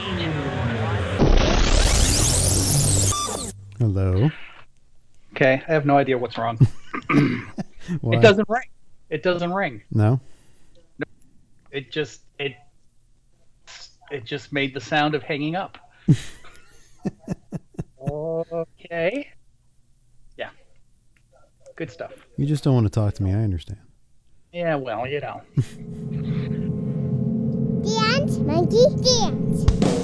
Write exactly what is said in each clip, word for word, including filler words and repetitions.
Hello. Okay, I have no idea what's wrong. Why? It doesn't ring. It doesn't ring. No? It just it it just made the sound of hanging up. Okay. Yeah. Good stuff. You just don't want to talk to me, I understand. Yeah, well, you know. Dance, monkey, dance.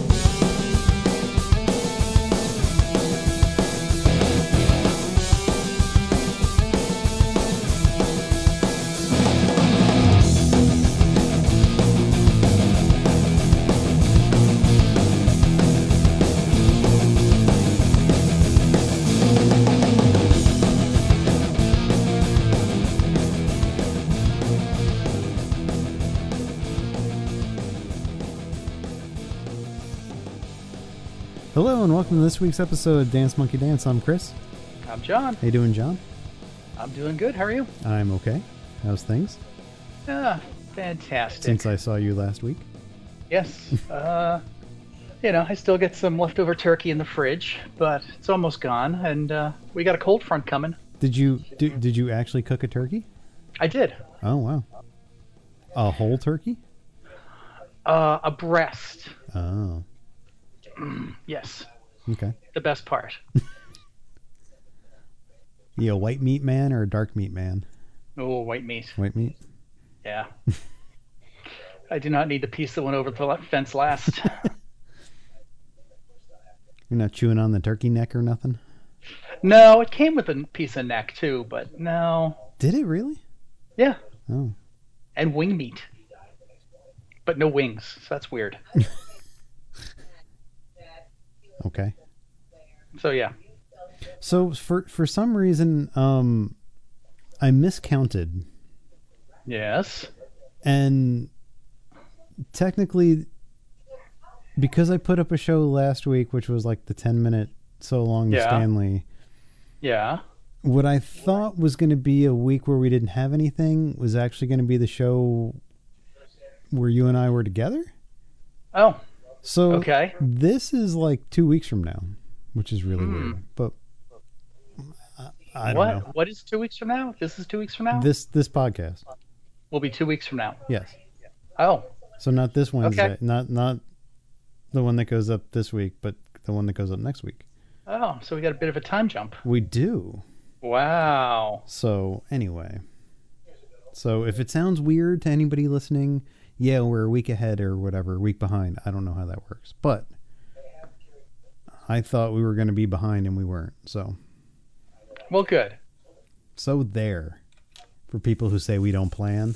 Hello and welcome to this week's episode of Dance Monkey Dance. I'm Chris. I'm John. How you doing, John? I'm doing good. How are you? I'm okay. How's things? Ah, fantastic. Since I saw you last week. Yes. uh, you know, I still get some leftover turkey in the fridge, but it's almost gone, and uh, we got a cold front coming. Did you do, did you actually cook a turkey? I did. Oh, wow. A whole turkey? Uh, a breast. Oh. Yes. Okay. The best part. You a white meat man or a dark meat man? Oh, white meat. White meat? Yeah. I do not need the piece that went over the le- fence last. You're not chewing on the turkey neck or nothing? No, it came with a piece of neck too, but no. Did it really? Yeah. Oh. And wing meat. But no wings, so that's weird. Okay. So yeah. So for for some reason, um, I miscounted, Yes. and technically, because I put up a show last week, which was like the ten minute so long to Yeah. Stanley. Yeah. What I thought was going to be a week where we didn't have anything was actually going to be the show where you and I were together. Oh, So okay. this is like two weeks from now, which is really weird. But I, I don't what? know. What is two weeks from now? This is two weeks from now? This this podcast, Will be two weeks from now. yes. Oh, So not this Wednesday, Okay. not not the one that goes up this week, but the one that goes up next week. oh, so we got a bit of a time jump. We do. Wow. So anyway, so if it sounds weird to anybody listening, yeah, we're a week ahead or whatever, a week behind. I don't know how that works, but I thought we were going to be behind and we weren't. So, Well, good. so there for people who say we don't plan.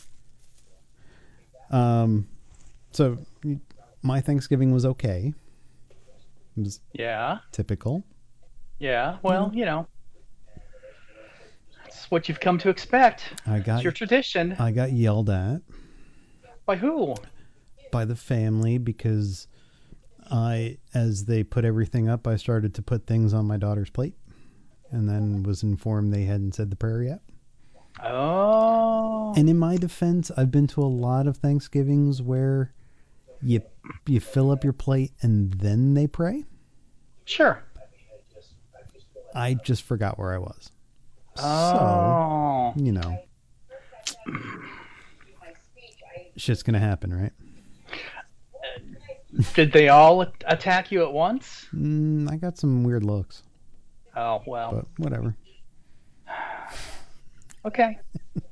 Um, so my Thanksgiving was okay. It was Yeah. typical. Yeah. Well, you know, that's what you've come to expect. I got It's your tradition. I got yelled at By who? by the family because I, as they put everything up, I started to put things on my daughter's plate and then was informed they hadn't said the prayer yet. Oh. And in my defense, I've been to a lot of Thanksgivings where you you fill up your plate and then they pray. Sure. I just forgot where I was. Oh. So, you know, shit's going to happen, right? Did they all a- attack you at once? Mm, I got some weird looks, Oh, well. but whatever. Okay.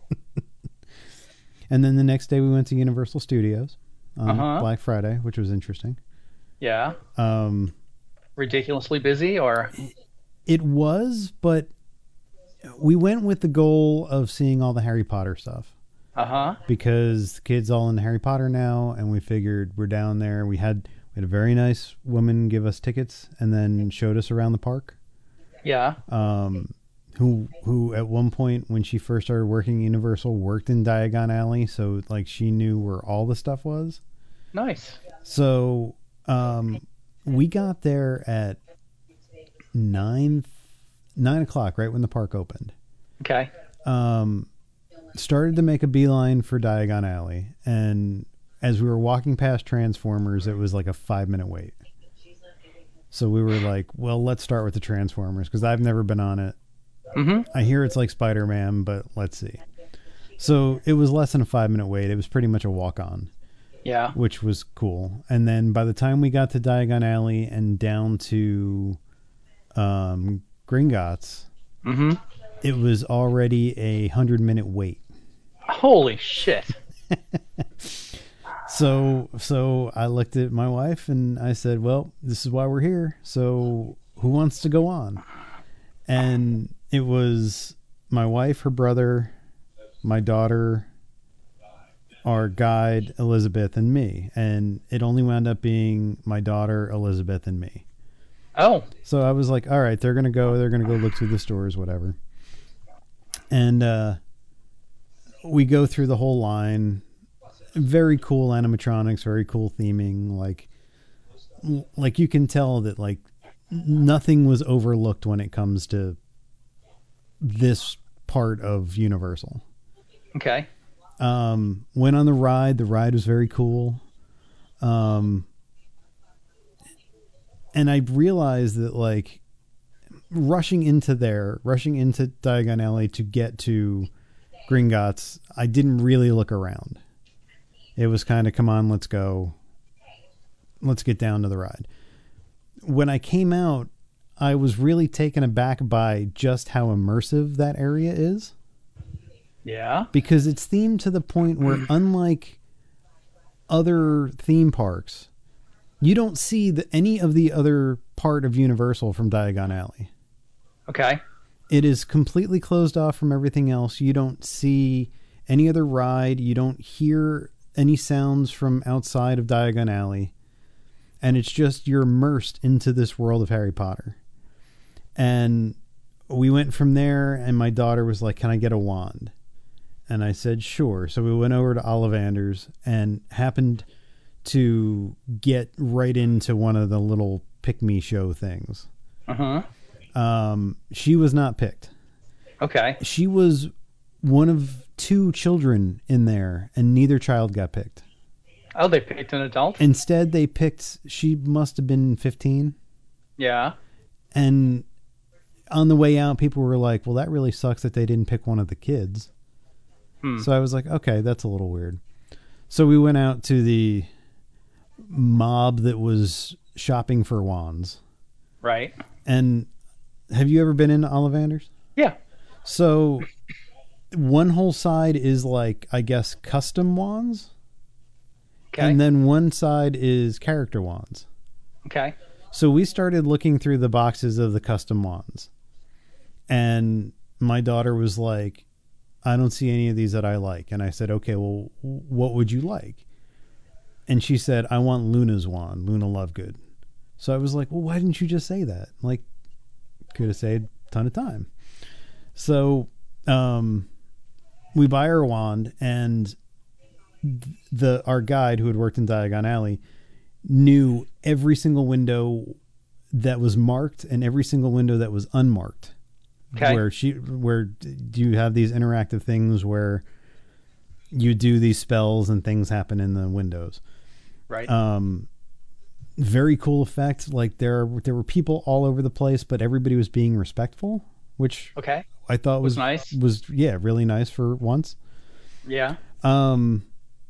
And then the next day we went to Universal Studios on Uh-huh. Black Friday, which was interesting. Yeah. Um, Ridiculously busy or? it was, but we went with the goal of seeing all the Harry Potter stuff Uh-huh. because the kids all into Harry Potter now, and we figured we're down there. We had we had a very nice woman give us tickets and then showed us around the park. Yeah. Um, who who at one point when she first started working at Universal worked in Diagon Alley, so like she knew where all the stuff was. Nice. So um, we got there at nine nine o'clock, right when the park opened. Okay. Um, started to make a beeline for Diagon Alley, and as we were walking past Transformers, it was like a five minute wait. So we were like, well, let's start with the Transformers because I've never been on it. Mm-hmm. I hear it's like Spider-Man, but let's see. So it was less than a five minute wait. It was pretty much a walk on. Yeah. Which was cool. And then by the time we got to Diagon Alley and down to um, Gringotts, mm-hmm. it was already a hundred minute wait. Holy shit. so so I looked at my wife and I said, well, this is why we're here. So who wants to go on? And it was my wife, her brother, my daughter, our guide, Elizabeth, and me. And it only wound up being my daughter, Elizabeth, and me. Oh. So I was like, all right, they're going to go. They're going to go look through the stores, whatever. And uh, we go through the whole line. Very cool animatronics, very cool theming. Like, like you can tell that like nothing was overlooked when it comes to this part of Universal. Okay. Um, went on the ride. The ride was very cool. Um, and I realized that like rushing into there, rushing into Diagon Alley to get to Gringotts, I didn't really look around. It was kind of, come on, let's go. Let's get down to the ride. When I came out, I was really taken aback by just how immersive that area is. Yeah. Because it's themed to the point where, unlike other theme parks, you don't see the, any of the other part of Universal from Diagon Alley. Okay. It is completely closed off from everything else. You don't see any other ride. You don't hear any sounds from outside of Diagon Alley. And it's just, you're immersed into this world of Harry Potter. And we went from there, and my daughter was like, can I get a wand? And I said, sure. So we went over to Ollivander's and happened to get right into one of the little pick-me show things. Uh-huh. Um, she was not picked. Okay. She was one of two children in there, and neither child got picked. Oh, they picked an adult? Instead, they picked, she must have been fifteen. Yeah. And on the way out, people were like, well, that really sucks that they didn't pick one of the kids. Hmm. So I was like, okay, that's a little weird. So we went out to the mob that was shopping for wands. Right. And have you ever been into Ollivander's? Yeah. So one whole side is like, I guess, custom wands. Okay. And then one side is character wands. Okay. So we started looking through the boxes of the custom wands. And my daughter was like, I don't see any of these that I like. And I said, okay, well, what would you like? And she said, I want Luna's wand, Luna Lovegood. So I was like, well, why didn't you just say that? Like, could have saved a ton of time. So um, we buy her wand, and the our guide who had worked in Diagon Alley knew every single window that was marked and every single window that was unmarked. Okay. Where she, where do you have these interactive things where you do these spells and things happen in the windows? Right. Um, very cool effect. Like there, there were people all over the place, but everybody was being respectful, which okay. I thought was, was nice. Was yeah, really nice for once. Yeah. Um,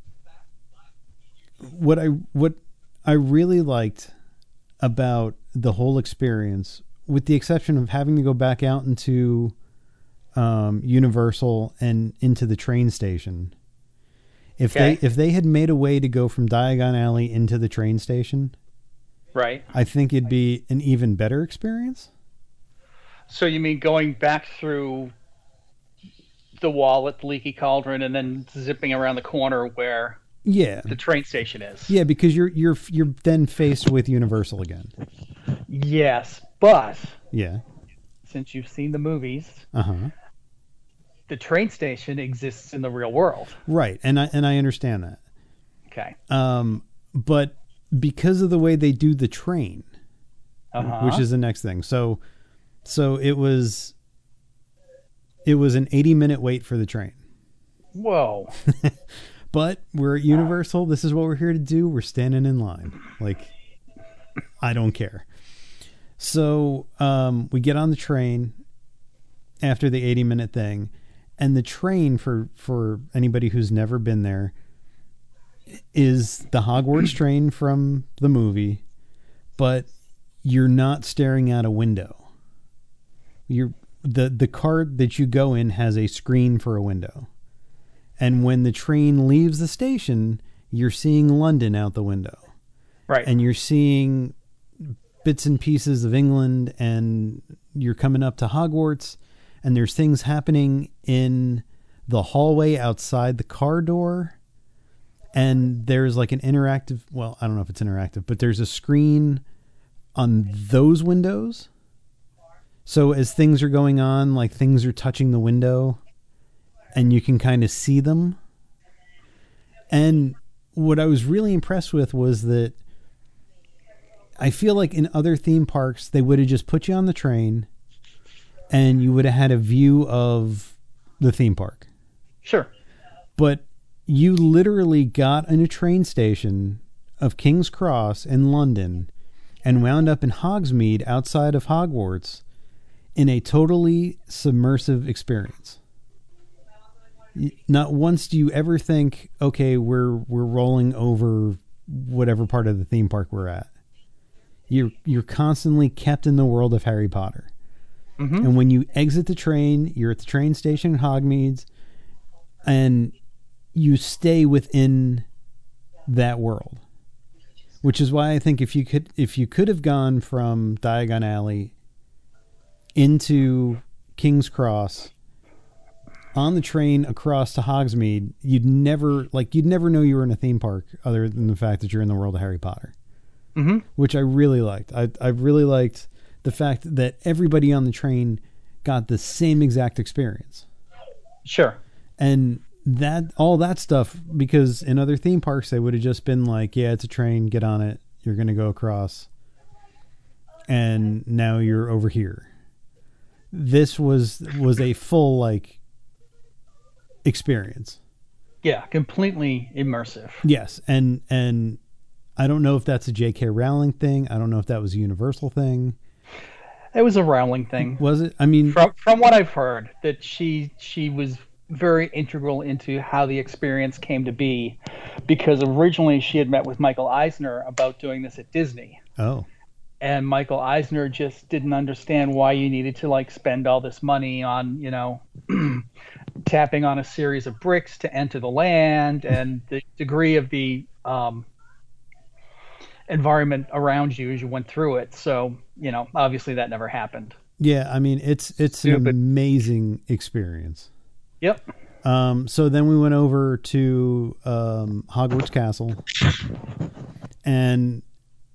what I what I really liked about the whole experience, with the exception of having to go back out into um, Universal and into the train station. If okay. they if they had made a way to go from Diagon Alley into the train station, right, I think it'd be an even better experience. So you mean going back through the wall at the Leaky Cauldron and then zipping around the corner where yeah. the train station is? Yeah, because you're you're you're then faced with Universal again. Yes, but yeah, since you've seen the movies, uh-huh. the train station exists in the real world. Right, and I and I understand that. Okay. Um, but because of the way they do the train, uh-huh. which is the next thing. So, so it was, it was an eighty minute wait for the train. Whoa. But we're at Universal. This is what we're here to do. We're standing in line. Like, I don't care. So um, we get on the train after the eighty minute thing, and the train, for, for anybody who's never been there, is the Hogwarts train from the movie, but you're not staring out a window. You're the the card that you go in has a screen for a window. And when the train leaves the station, you're seeing London out the window. Right. And you're seeing bits and pieces of England, and you're coming up to Hogwarts, and there's things happening in the hallway outside the car door. And there's like an interactive, well, I don't know if it's interactive, but there's a screen on those windows. So as things are going on, like things are touching the window and you can kind of see them. And what I was really impressed with was that I feel like in other theme parks, they would have just put you on the train and you would have had a view of the theme park. Sure. But you literally got in a train station of King's Cross in London and wound up in Hogsmeade outside of Hogwarts in a totally submersive experience. Not once do you ever think, okay, we're we're rolling over whatever part of the theme park we're at. You're you're constantly kept in the world of Harry Potter. Mm-hmm. And when you exit the train, you're at the train station in Hogsmeade, and you stay within that world. Which is why I think if you could if you could have gone from Diagon Alley into King's Cross on the train across to Hogsmeade, you'd never like you'd never know you were in a theme park other than the fact that you're in the world of Harry Potter. Mm-hmm. Which I really liked. I I really liked the fact that everybody on the train got the same exact experience. Sure. And that all that stuff, because in other theme parks they would have just been like, yeah, it's a train, get on it, you're going to go across, and now you're over here. This was was a full like experience. Yeah, completely immersive. Yes, and and I don't know if that's a J K Rowling thing. I don't know if that was a Universal thing. It was a Rowling thing. Was it? I mean, from from what I've heard, that she she was very integral into how the experience came to be, because originally she had met with Michael Eisner about doing this at Disney. Oh. And Michael Eisner just didn't understand why you needed to like spend all this money on, you know, tapping on a series of bricks to enter the land, and the degree of the um, environment around you as you went through it. So, you know, obviously that never happened. Yeah, I mean, it's it's Stupid. An amazing experience. Yep. Um, so then we went over to um, Hogwarts Castle, and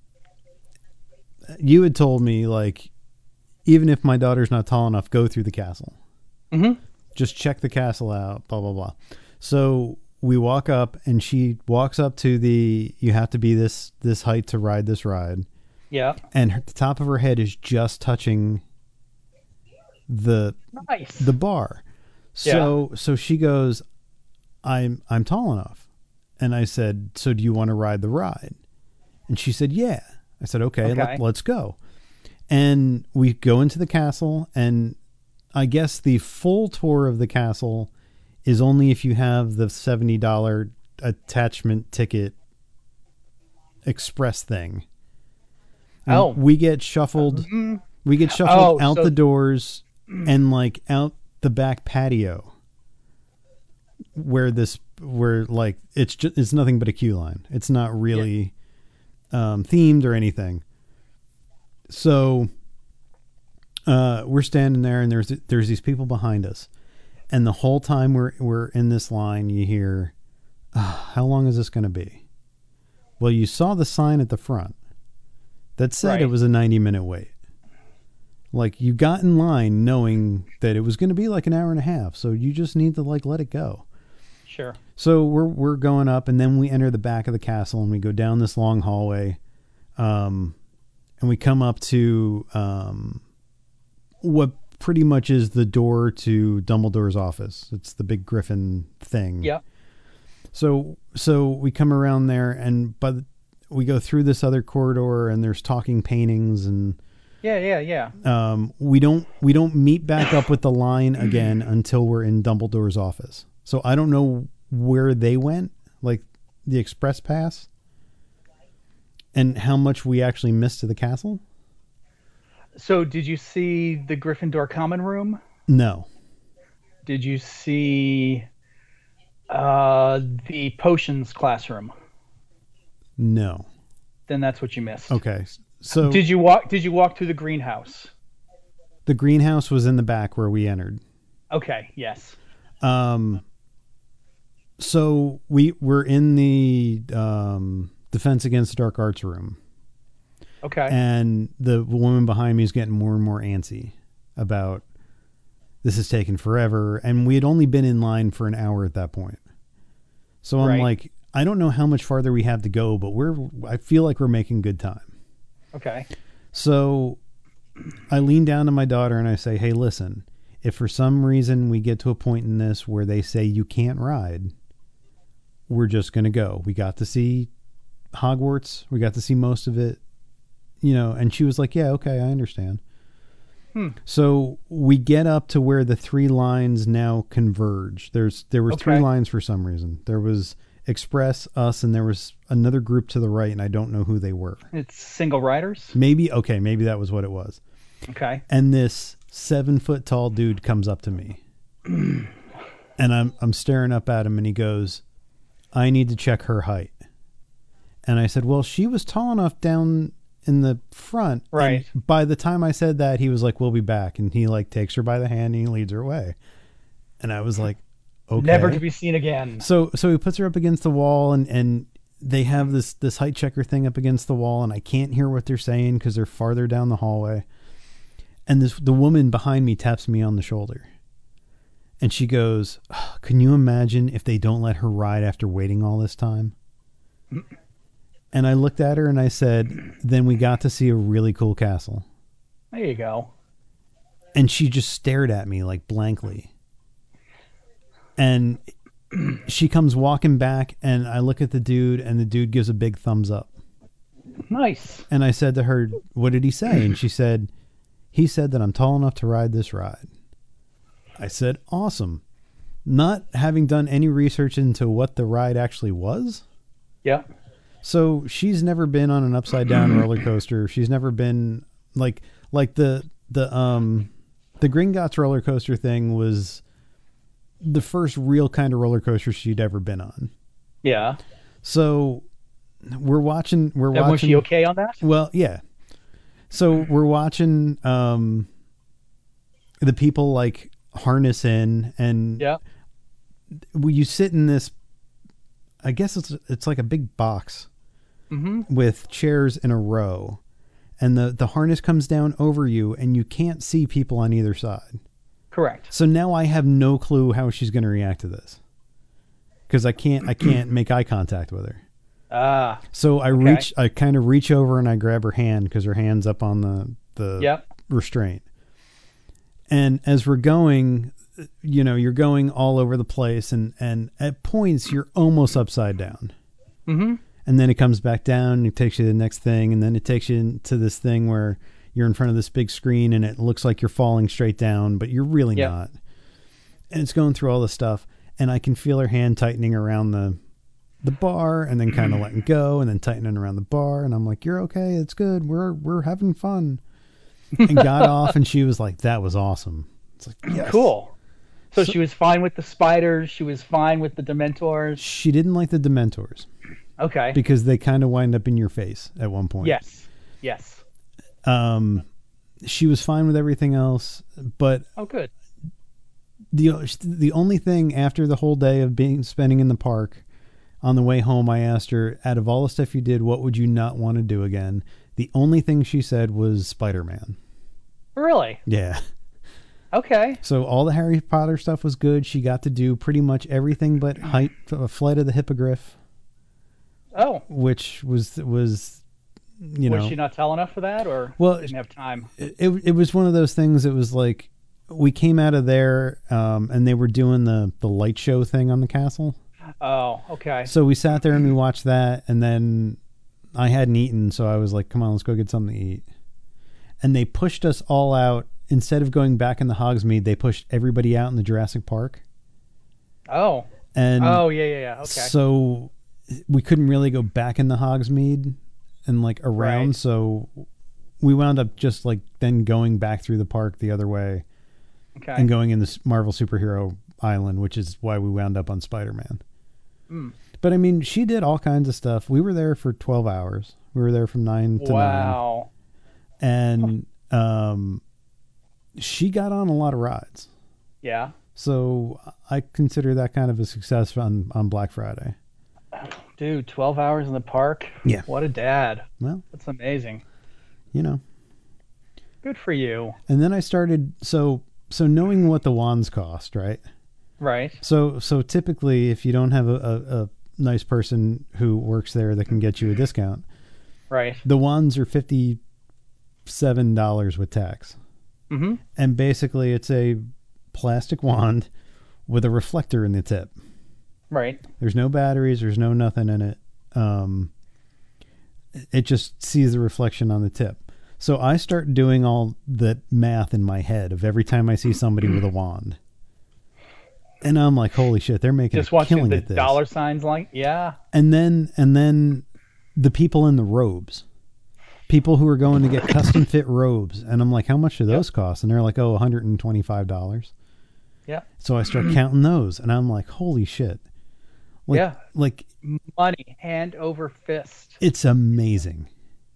you had told me, like, even if my daughter's not tall enough, go through the castle. Mm-hmm. Just check the castle out, blah, blah, blah. So we walk up, and she walks up to the, you have to be this this height to ride this ride. Yeah. And her, the top of her head is just touching the nice. the bar. So yeah. so she goes, I'm I'm tall enough. And I said, so do you want to ride the ride? And she said, yeah. I said, okay, okay. Let, let's go. And we go into the castle, and I guess the full tour of the castle is only if you have the seventy dollars attachment ticket express thing. And oh. We get shuffled. Mm-hmm. We get shuffled oh, out so- the doors and like out the back patio where this where like it's just it's nothing but a queue line. It's not really yeah. um themed or anything. So uh we're standing there, and there's there's these people behind us, and the whole time we're we're in this line you hear, oh, how long is this going to be? Well, you saw the sign at the front that said right. It was a ninety minute wait. Like, you got in line knowing that it was going to be like an hour and a half. So you just need to like let it go. Sure. So we're we're going up, and then we enter the back of the castle, and we go down this long hallway, um, and we come up to um, what pretty much is the door to Dumbledore's office. It's the big griffin thing. Yeah. So so we come around there, and but we go through this other corridor, and there's talking paintings, and Yeah, yeah, yeah. um, we don't we don't meet back up with the line again until we're in Dumbledore's office. So I don't know where they went, like the express pass, and how much we actually missed to the castle. So did you see the Gryffindor common room? No. Did you see uh, the potions classroom? No. Then that's what you missed. Okay. So Did you walk? Did you walk through the greenhouse? the greenhouse was in the back where we entered. Okay. Yes. Um, so we were in the um, Defense Against the Dark Arts room, Okay. and the woman behind me is getting more and more antsy about this is taking forever, and we had only been in line for an hour at that point. So I'm Right. like, I don't know how much farther we have to go, but we're I feel like we're making good time. Okay. So I lean down to my daughter and I say, hey, listen, if for some reason we get to a point in this where they say you can't ride, we're just going to go. We got to see Hogwarts. We got to see most of it, you know, and she was like, yeah, okay, I understand. Hmm. So we get up to where the three lines now converge. There's, there were three Okay. lines for some reason. There was Express, us, and there was another group to the right, and I don't know who they were. It's single riders. Maybe, okay, maybe that was what it was. Okay. And this seven foot tall dude comes up to me, and I'm I'm staring up at him, and he goes, I need to check her height. And I said, well, she was tall enough down in the front. Right. And by the time I said that, he was like, we'll be back. And he like takes her by the hand and he leads her away. And I was like, okay. Never to be seen again. So so he puts her up against the wall, and, and they have this, this height checker thing up against the wall, and I can't hear what they're saying because they're farther down the hallway. And this the woman behind me taps me on the shoulder. And she goes, oh, can you imagine if they don't let her ride after waiting all this time? And I looked at her and I said, then we got to see a really cool castle. There you go. And she just stared at me like blankly. And she comes walking back, and I look at the dude, and the dude gives a big thumbs up. Nice. And I said to her, what did he say? And she said, he said that I'm tall enough to ride this ride. I said, awesome. Not having done any research into what the ride actually was. Yeah. So she's never been on an upside down roller coaster. She's never been like, like the, the, um, the Gringotts roller coaster thing was the first real kind of roller coaster she'd ever been on. Yeah. So we're watching, we're And watching. was she okay on that? Well, yeah. So we're watching, um, the people like harness in, and Yeah. we, you sit in this, I guess it's, it's like a big box Mm-hmm. with chairs in a row, and the, the harness comes down over you, and you can't see people on either side. Correct. So now I have no clue how she's going to react to this, because I can't, I can't make eye contact with her. Ah. So I Okay. reach, I kind of reach over and I grab her hand, because her hand's up on the, the Yep. restraint. And as we're going, you know, you're going all over the place, and, and at points you're almost upside down. Mm-hmm. And then it comes back down, and it takes you to the next thing, and then it takes you into this thing where you're in front of this big screen, and it looks like you're falling straight down, but you're really Yep. not. And it's going through all this stuff, and I can feel her hand tightening around the the bar, and then kind of letting go, and then tightening around the bar, and I'm like, "You're okay. It's good. We're we're having fun." And got off, and she was like, "That was awesome." It's like, yes. Cool. So, So- she was fine with the spiders. She was fine with the Dementors. She didn't like the Dementors Okay. because they kind of wind up in your face at one point. Yes. Yes. Um, she was fine with everything else, but Oh, good. the the only thing after the whole day of being spending in the park, on the way home, I asked her, out of all the stuff you did, what would you not want to do again? The only thing she said was Spider-Man. Really? Yeah. Okay. So all the Harry Potter stuff was good. She got to do pretty much everything but height, uh, Flight of the Hippogriff, Oh. which was was you know Was she not tall enough for that, or Well, didn't have time? it, it was one of those things. It was like we came out of there um, and they were doing the, the light show thing on the castle. Oh, okay. So we sat there and we watched that, and then I hadn't eaten, so I was like, come on, let's go get something to eat. And they pushed us all out. Instead of going back in the Hogsmeade, they pushed everybody out in the Jurassic Park. Oh. And oh, yeah, yeah, yeah. Okay. So we couldn't really go back in the Hogsmeade and like around, Right. so we wound up just like then going back through the park the other way. Okay. And going in this Marvel Superhero Island, which is why we wound up on Spider-Man. Mm. But I mean, she did all kinds of stuff. We were there for twelve hours. We were there from nine to Wow. nine. And um, she got on a lot of rides. Yeah. So I consider that kind of a success on, on Black Friday. Dude, twelve hours in the park? Yeah. What a dad. Well, That's amazing. you know. Good for you. And then I started, so so knowing what the wands cost, right? Right. So so typically, if you don't have a, a, a nice person who works there that can get you a discount, Right. the wands are fifty-seven dollars with tax. Mm-hmm. And basically, it's a plastic wand with a reflector in the tip. Right. There's no batteries. There's no nothing in it. Um, it just sees the reflection on the tip. So I start doing all the math in my head of every time I see somebody with a wand. And I'm like, holy shit, they're making Just a watching killing the at this. dollar signs like, yeah. And then, and then the people in the robes, people who are going to get custom fit robes. And I'm like, how much do those cost? And they're like, oh, one hundred twenty-five dollars. Yeah. So I start counting those and I'm like, holy shit. Like, Yeah. Like, Money, hand over fist. it's amazing.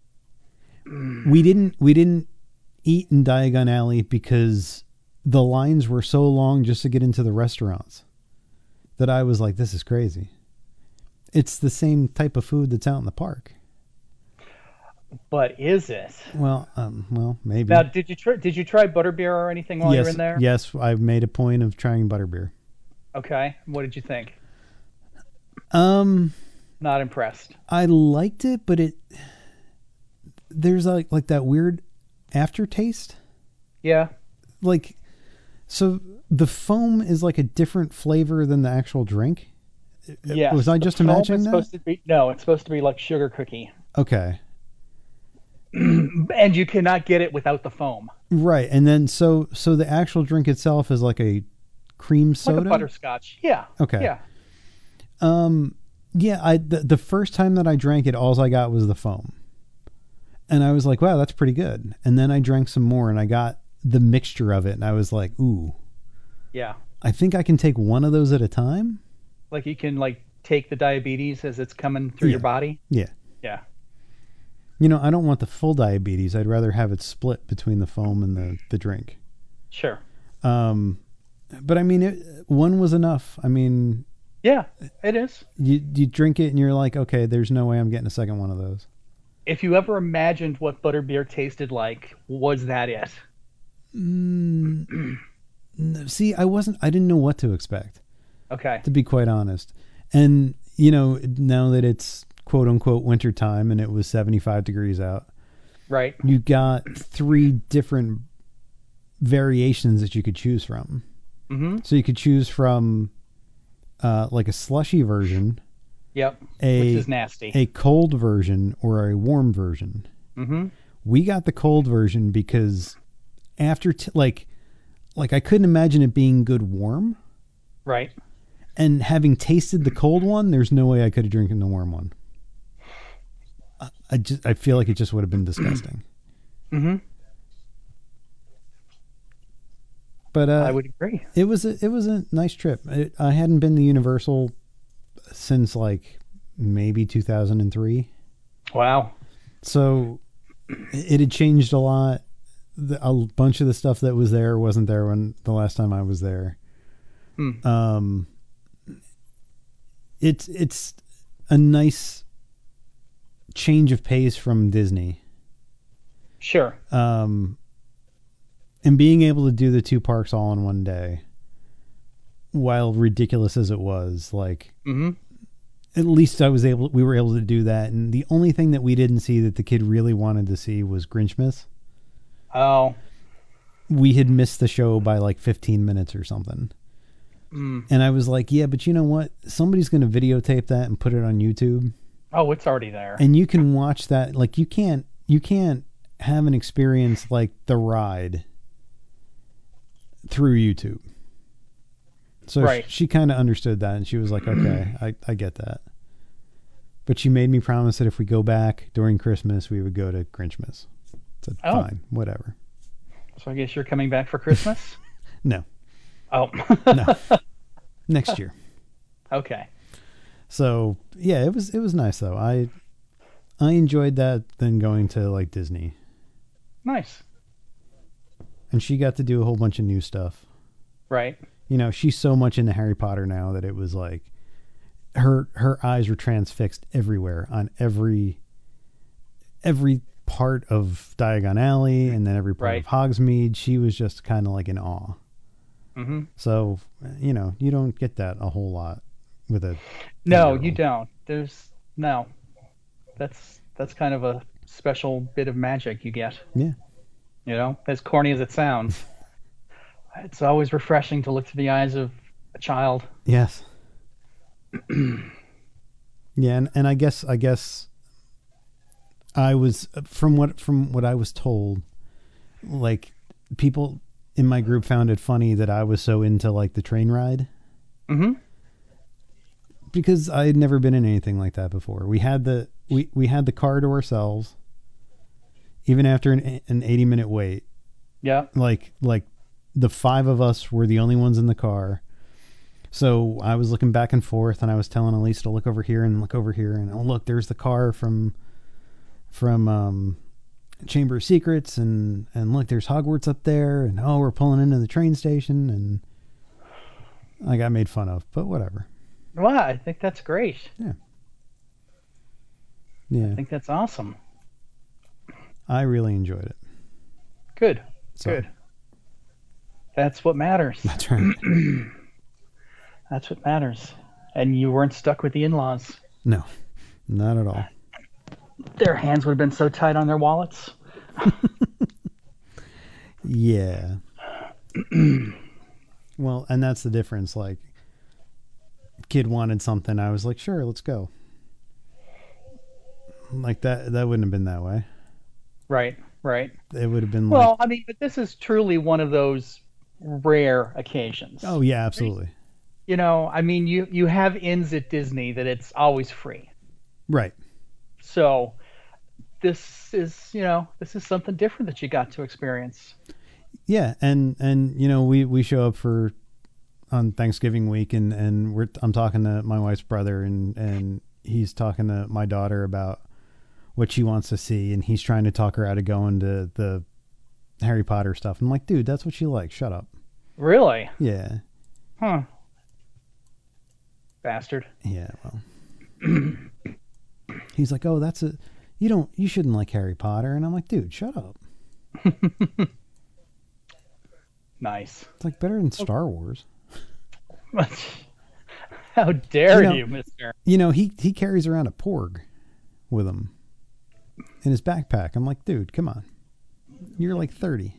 We didn't, we didn't eat in Diagon Alley because the lines were so long just to get into the restaurants that I was like, this is crazy. It's the same type of food that's out in the park. But is it? Well, um, well, maybe. Now, did you try? Did you try butterbeer or anything while yes, you were in there? yes, I made a point of trying butterbeer. Okay. What did you think? Um, Not impressed. I liked it, but it there's like like that weird aftertaste. Yeah. Like, so the foam is like a different flavor than the actual drink. Yes. Was I The just foam imagining is that? supposed to be, no, it's supposed to be like sugar cookie, Okay. and you cannot get it without the foam. Right. And then so so the actual drink itself is like a cream soda. Like a butterscotch. Yeah. Okay. Yeah. Um yeah, I the, the first time that I drank it, all I got was the foam. And I was like, wow, that's pretty good. And then I drank some more and I got the mixture of it and I was like, ooh. Yeah. I think I can take one of those at a time. Like you can like take the diabetes as it's coming through Yeah. your body. Yeah. Yeah. You know, I don't want the full diabetes. I'd rather have it split between the foam and the, the drink. Sure. Um, but I mean, it, one was enough. I mean, Yeah, it is. you you drink it and you're like, okay, there's no way I'm getting a second one of those. If you ever imagined what butterbeer tasted like, was that it? Mm, no, see, I wasn't. I didn't know what to expect, Okay. to be quite honest. And you know, now that it's quote unquote winter time and it was seventy-five degrees out, Right. you got three different variations that you could choose from. Mm-hmm. So you could choose from uh, like a slushy version, Yep. a Which is nasty. a cold version, or a warm version. Mm-hmm. We got the cold version because after t- like like I couldn't imagine it being good warm, Right. and having tasted the cold one, there's no way I could have drinking the warm one. I, I just I feel like it just would have been disgusting. Mm-hmm. But uh, I would agree. it was a, it was a nice trip. It, I hadn't been to Universal since like maybe two thousand three. Wow. So it had changed a lot. The, a bunch of the stuff that was there wasn't there when the last time I was there. Hmm. Um, it's it's a nice change of pace from Disney. Sure. Um, and being able to do the two parks all in one day, while ridiculous as it was, like Mm-hmm. at least I was able, we were able to do that. And the only thing that we didn't see that the kid really wanted to see was Grinchmas. Oh. We had missed the show by like fifteen minutes or something. Mm. And I was like, yeah, but you know what? Somebody's going to videotape that and put it on YouTube. Oh, it's already there. And you can watch that. Like, you can't, you can't have an experience like the ride through YouTube. So right. she, she kind of understood that, and she was like, okay, I, I get that. But she made me promise that if we go back during Christmas, we would go to Grinchmas. I said, oh. fine, whatever. So I guess you're coming back for Christmas? No. Oh. No. Next year. Okay. So yeah, it was it was nice though. I I enjoyed that than going to like Disney. Nice. And she got to do a whole bunch of new stuff. Right. You know, she's so much into Harry Potter now that it was like her her eyes were transfixed everywhere on every every part of Diagon Alley and then every part right. of Hogsmeade. She was just kind of like in awe. Mm-hmm. So, you know, you don't get that a whole lot with a no, you don't. There's no. That's that's kind of a special bit of magic you get. Yeah. You know, as corny as it sounds, it's always refreshing to look through the eyes of a child. Yes. Yeah, and, and I guess I guess I was from what from what I was told, like people in my group found it funny that I was so into like the train ride. Mm-hmm. Because I had never been in anything like that before. We had the we, we had the car to ourselves, even after an an eighty minute wait. Yeah. Like like the five of us were the only ones in the car. So I was looking back and forth, and I was telling Elise to look over here and look over here, and oh look, there's the car from from um, Chamber of Secrets, and and look, there's Hogwarts up there, and oh, we're pulling into the train station, and I got made fun of, but whatever. Well, I think that's great. Yeah. Yeah. I think that's awesome. I really enjoyed it. Good. So, Good. That's what matters. That's right. That's what matters. And you weren't stuck with the in-laws. No, not at all. Their hands would have been so tight on their wallets. Yeah. Well, and that's the difference. Like, kid wanted something. I was like, sure, let's go. Like that, that wouldn't have been that way. Right, right. It would have been well, like, I mean, but this is truly one of those rare occasions. oh yeah, absolutely. You know, I mean, you, you have inns at Disney that it's always free. Right. So this is, you know, this is something different that you got to experience. Yeah. And, and, you know, we, we show up for on Thanksgiving week, and, and we're, I'm talking to my wife's brother, and, and he's talking to my daughter about what she wants to see. And he's trying to talk her out of going to the Harry Potter stuff. I'm like, dude, that's what she likes. Shut up. Really? Yeah. Huh. Bastard. Yeah. Well, he's like, oh, that's a, you don't, you shouldn't like Harry Potter. And I'm like, dude, shut up. Nice. It's like better than Star Wars. How dare you, know, you, mister? You know, he, he carries around a porg with him in his backpack. I'm like, dude, come on. You're like thirty.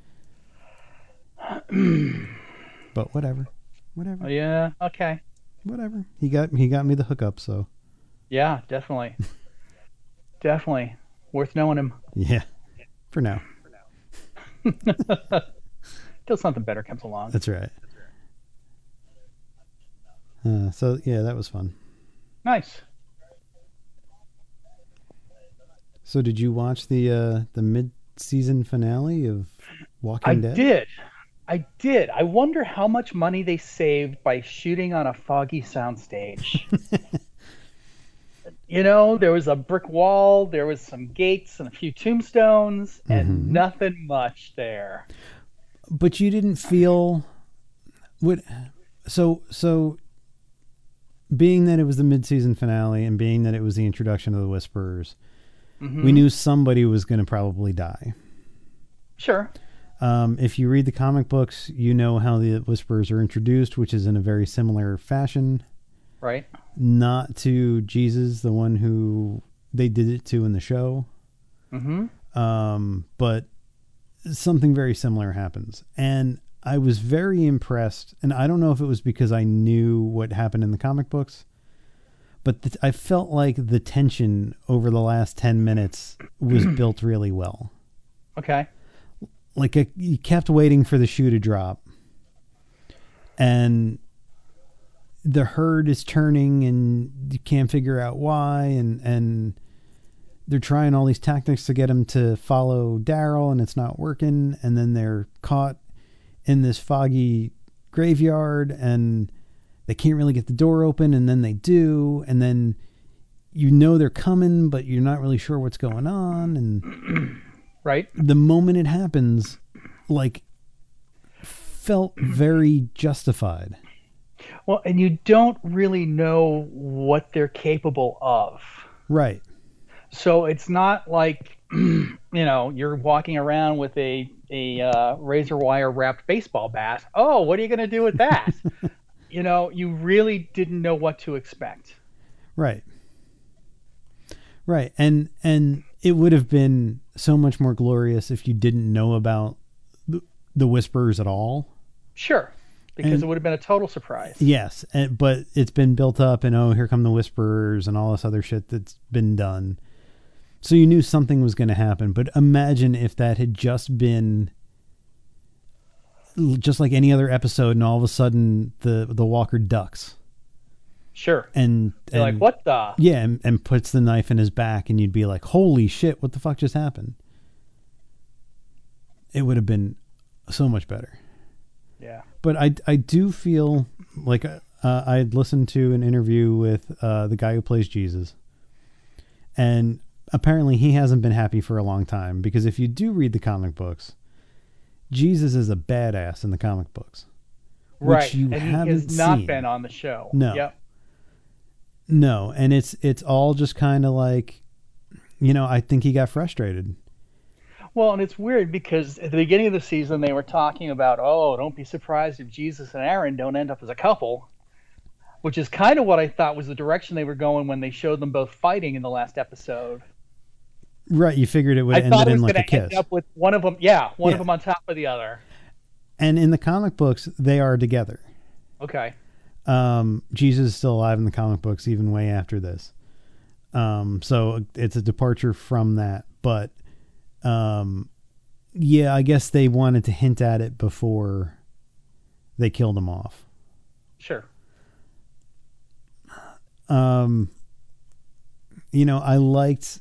But whatever. Whatever. Oh, yeah. Okay. Whatever. He got he got me the hookup, so. Yeah, definitely. Definitely. Worth knowing him. Yeah. For now. Till something better comes along. That's right. Uh, so yeah, that was fun. Nice. So did you watch the uh, the mid-season finale of Walking I Dead? I did. I did. I wonder how much money they saved by shooting on a foggy soundstage. You know, there was a brick wall, there was some gates and a few tombstones, and Mm-hmm. nothing much there. But you didn't feel what? So so. Being that it was the mid-season finale, and being that it was the introduction of the Whisperers, Mm-hmm. we knew somebody was going to probably die. Sure. Um, if you read the comic books, you know how the Whisperers are introduced, which is in a very similar fashion. Right. Not to Jesus, the one who they did it to in the show. Mm-hmm. Um, but something very similar happens. And I was very impressed, and I don't know if it was because I knew what happened in the comic books, but th- I felt like the tension over the last ten minutes was built really well. Okay. Like a, you kept waiting for the shoe to drop, and the herd is turning, and you can't figure out why, and and they're trying all these tactics to get him to follow Daryl, and it's not working, and then they're caught in this foggy graveyard, and they can't really get the door open, and then they do, and then you know they're coming, but you're not really sure what's going on, and right. The moment it happens, like, felt very justified. Well, and you don't really know what they're capable of. Right. So it's not like, you know, you're walking around with a, a uh, razor wire wrapped baseball bat. Oh, what are you going to do with that? You know, you really didn't know what to expect. Right. Right. And and it would have been so much more glorious if you didn't know about the, the Whisperers at all. Sure. Because And- it would have been a total surprise. Yes, and, but it's been built up, and oh, here come the Whisperers and all this other shit that's been done. So you knew something was going to happen. But imagine if that had just been l- just like any other episode, and all of a sudden the the Walker ducks Sure. and, You're and like, what the? yeah, and, and puts the knife in his back, and you'd be like, "Holy shit! What the fuck just happened?" It would have been so much better. Yeah. But I, I do feel like uh, I had listened to an interview with uh, the guy who plays Jesus, and apparently he hasn't been happy for a long time, because if you do read the comic books, Jesus is a badass in the comic books, which Right. you and haven't he has not seen. been on the show. No. Yep. No, and it's it's all just kind of like, you know, I think he got frustrated. Well, and it's weird because at the beginning of the season they were talking about, oh, don't be surprised if Jesus and Aaron don't end up as a couple, which is kind of what I thought was the direction they were going when they showed them both fighting in the last episode. Right, you figured it would I have thought ended it in was like a going to end kiss. up with one of them, yeah, one Yeah. of them on top of the other. And in the comic books, they are together. Okay. Um, Jesus is still alive in the comic books, even way after this. Um, so it's a departure from that, but, um, yeah, I guess they wanted to hint at it before they killed him off. Sure. Um, you know, I liked,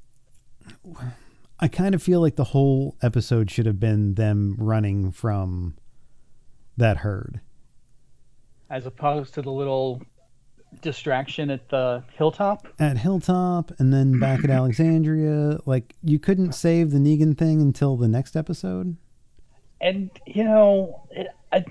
I kind of feel like the whole episode should have been them running from that herd. As opposed to the little distraction at the hilltop. At Hilltop and then back at Alexandria. Like, you couldn't save the Negan thing until the next episode. And, you know, it, I,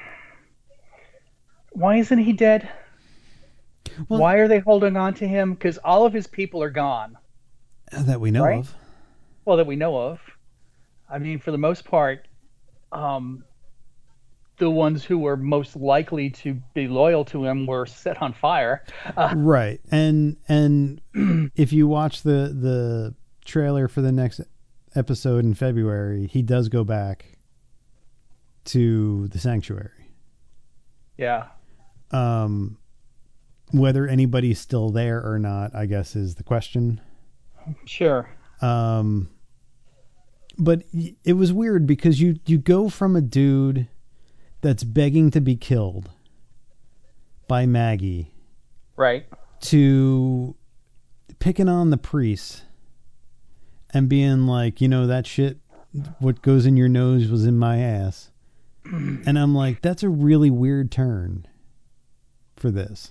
why isn't he dead? Well- Why are they holding on to him? Because all of his people are gone. That we know Right? of. Well, that we know of. I mean, for the most part, um, the ones who were most likely to be loyal to him were set on fire. Uh, Right. And and if you watch the the trailer for the next episode in February, he does go back to the sanctuary. yeah. Um whether anybody's still there or not, I guess, is the question. Sure. Um but y- it was weird because you you go from a dude that's begging to be killed by Maggie Right. to picking on the priest and being like, you know, that shit, what goes in your nose was in my ass. And I'm like, that's a really weird turn for this.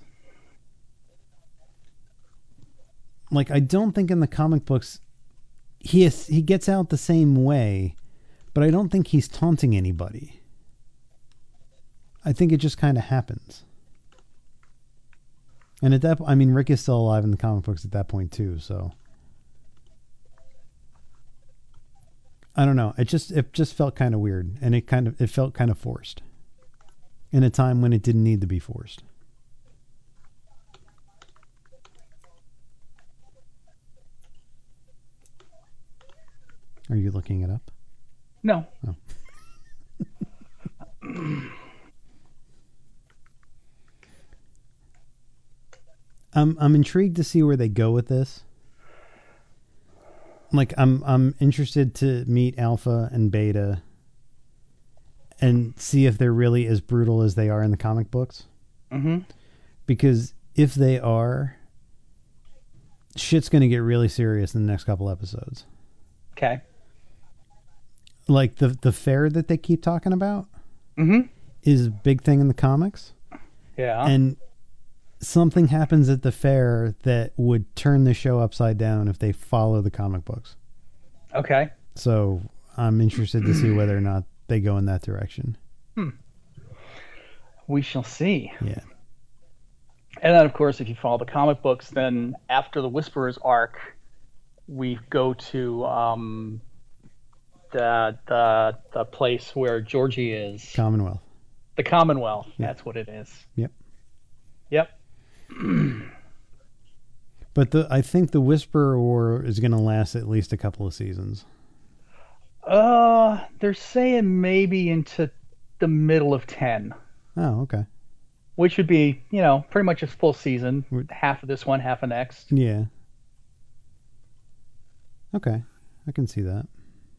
Like, I don't think in the comic books he is, he gets out the same way, but I don't think he's taunting anybody. I think it just kind of happens. And at that, I mean, Rick is still alive in the comic books at that point too. So I don't know. It just it just felt kind of weird, and it kind of it felt kind of forced in a time when it didn't need to be forced. Are you looking it up? No. Oh. I'm I'm intrigued to see where they go with this. Like I'm I'm interested to meet Alpha and Beta and see if they're really as brutal as they are in the comic books. Mm-hmm. Because if they are, shit's going to get really serious in the next couple episodes. Okay. Like the the fair that they keep talking about Mm-hmm. is a big thing in the comics. Yeah. And something happens at the fair that would turn the show upside down if they follow the comic books. Okay. So I'm interested to see whether or not they go in that direction. Hmm. We shall see. Yeah. And then, of course, if you follow the comic books, then after the Whisperers arc, we go to um, the the the place where Georgie is. Commonwealth. The Commonwealth. Yeah. That's what it is. Yep. Yep. But the I think the Whisperer War is going to last at least a couple of seasons. Uh, they're saying maybe into the middle of ten, Oh, okay. which would be, you know, pretty much a full season. Would- Half of this one, half of next. Yeah. Okay. I can see that.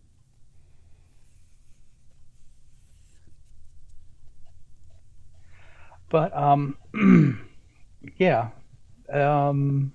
But um, yeah. Um,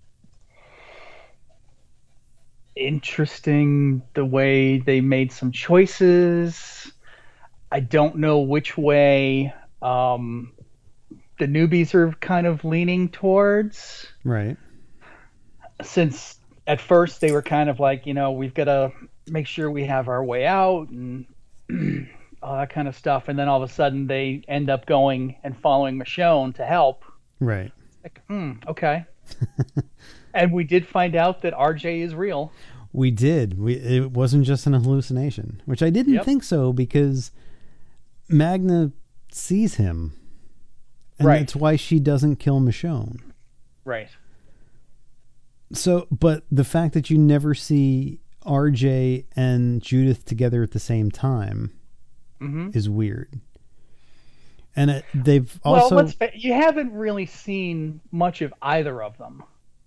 interesting the way they made some choices. I don't know which way um, the newbies are kind of leaning towards, Right. since at first they were kind of like, you know, we've got to make sure we have our way out and all that kind of stuff. And then all of a sudden they end up going and following Michonne to help. Right. Like, hmm, okay. And we did find out that R J is real. We did. We it wasn't just an hallucination, which I didn't Yep. think so because Magna sees him. And Right. that's why she doesn't kill Michonne. Right. So, but the fact that you never see R J and Judith together at the same time Mm-hmm. is weird. And it, they've Well, also let's fa- you haven't really seen much of either of them.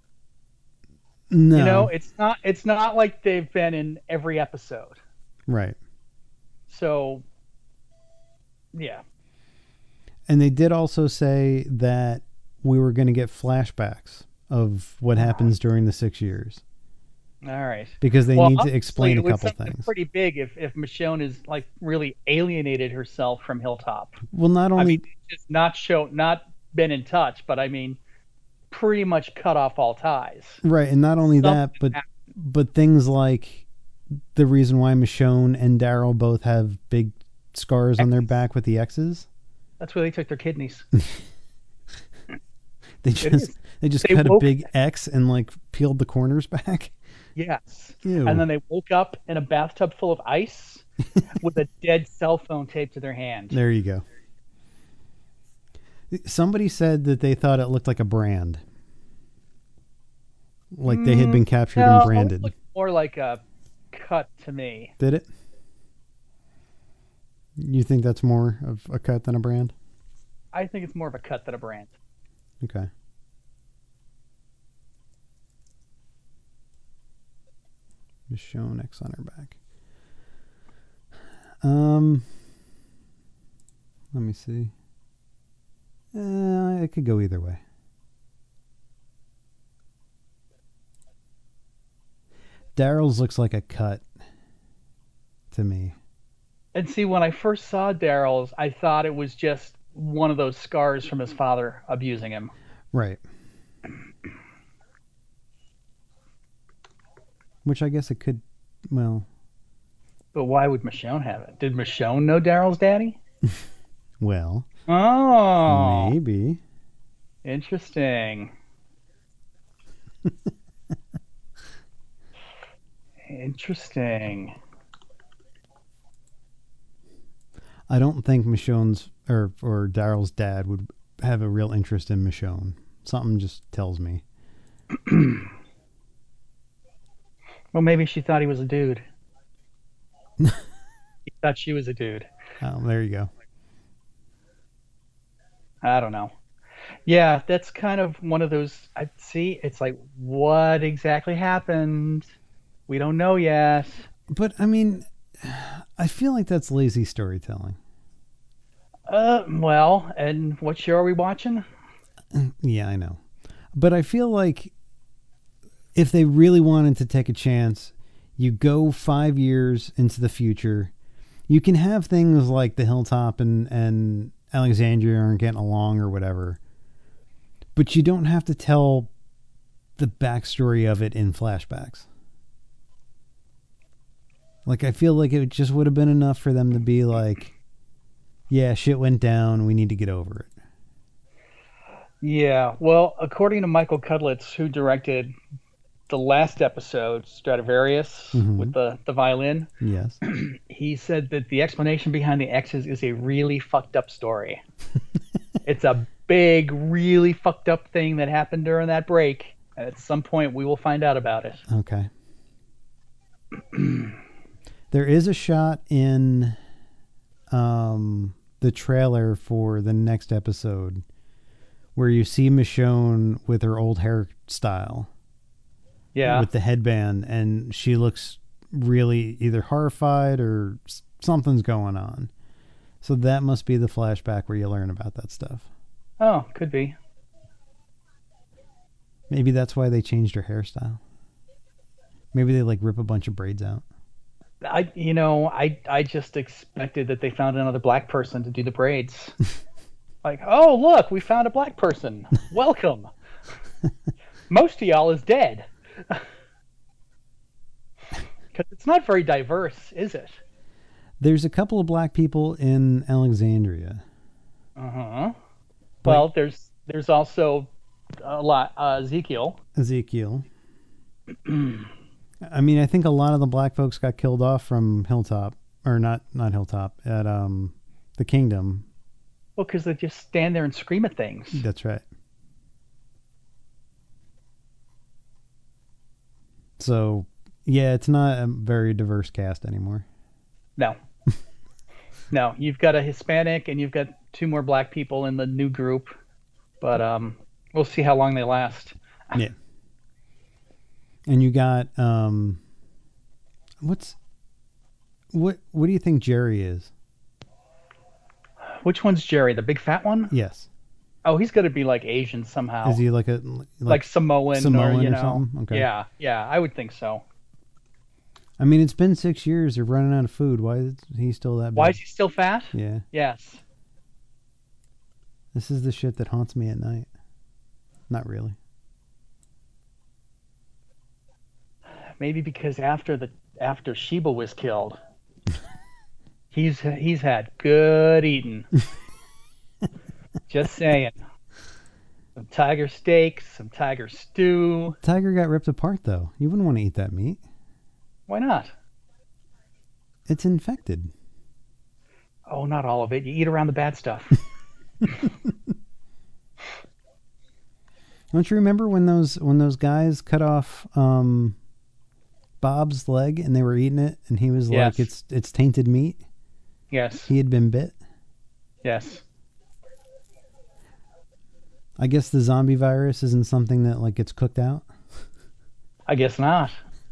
no You know, it's not it's not like they've been in every episode. right. So yeah. And they did also say that we were going to get flashbacks of what happens during the six years All right. because they Well, need to obviously, explain it a was couple something things. pretty big if if Michonne is like really alienated herself from Hilltop. Well, not I only mean, just not show not been in touch, but I mean, pretty much cut off all ties. right, and not only that, Something but happened. but things like the reason why Michonne and Daryl both have big scars on their X's. back with the X's. That's where they took their kidneys. They is. just they just They cut a woke- big X and like peeled the corners back. Yes. Ew. And then they woke up in a bathtub full of ice with a dead cell phone taped to their hand. There you go. Somebody said that they thought it looked like a brand. Like they had been captured No, and branded. it looked more like a cut to me. Did it? You think that's more of a cut than a brand? I think it's more of a cut than a brand. Okay. Michonne X on her back. Um, let me see. Uh, it could go either way. Daryl's looks like a cut to me. And see, when I first saw Daryl's, I thought it was just one of those scars from his father abusing him. Right. Which I guess it could, well, But why would Michonne have it? Did Michonne know Daryl's daddy? well, Oh, maybe. interesting. Interesting. I don't think Michonne's or or Daryl's dad would have a real interest in Michonne. Something just tells me. Well, maybe she thought he was a dude. He thought she was a dude. Oh, there you go. I don't know. Yeah, that's kind of one of those. I see. It's like, what exactly happened? We don't know yet. But I mean, I feel like that's lazy storytelling. Uh, well, and what show are we watching? Yeah, I know. But I feel like if they really wanted to take a chance, you go five years into the future. You can have things like the Hilltop and, and Alexandria aren't getting along or whatever. But you don't have to tell the backstory of it in flashbacks. Like, I feel like it just would have been enough for them to be like, yeah, shit went down. We need to get over it. Yeah, well, according to Michael Cudlitz, who directed the last episode, Stradivarius, Mhm. with the, the violin, Yes. he said that the explanation behind the X's is a really fucked up story. It's a big, really fucked up thing that happened during that break. And at some point, we will find out about it. Okay. There is a shot in um, the trailer for the next episode where you see Michonne with her old hairstyle. Yeah. With the headband, and she looks really either horrified or something's going on. So that must be the flashback where you learn about that stuff. Oh, could be. Maybe that's why they changed her hairstyle. Maybe they like rip a bunch of braids out. I, you know, I, I just expected that they found another black person to do the braids. Like, oh, look, we found a black person. Welcome. Most of y'all is dead. Because it's not very diverse, is it? There's a couple of black people in Alexandria. Uh-huh. Well, there's there's also a lot uh, Ezekiel. Ezekiel. I mean, I think a lot of the black folks got killed off from Hilltop, or not not Hilltop, at um the Kingdom. Well, because they just stand there and scream at things. That's right. So, yeah, it's not a very diverse cast anymore. No. No, you've got a Hispanic and you've got two more black people in the new group, but um, we'll see how long they last. Yeah. And you got um, what's what? What do you think Jerry is? Which one's Jerry? The big fat one? Yes. Oh, he's got to be like Asian somehow. Is he like a like, like, Samoan, Samoan or you or know? something? Okay. Yeah, yeah, I would think so. I mean, it's been six years. They're running out of food. Why is he still that big? Why is he still fat? Yeah. Yes. This is the shit that haunts me at night. Not really. Maybe because after the after Sheba was killed, he's he's had good eating. Just saying. Some tiger steak, some tiger stew. Tiger got ripped apart, though. You wouldn't want to eat that meat. Why not? It's infected. Oh, not all of it. You eat around the bad stuff. Don't you remember when those when those guys cut off um, Bob's leg and they were eating it, and he was Yes. like, "It's it's tainted meat." Yes. He had been bit. Yes. I guess the zombie virus isn't something that like gets cooked out. I guess not.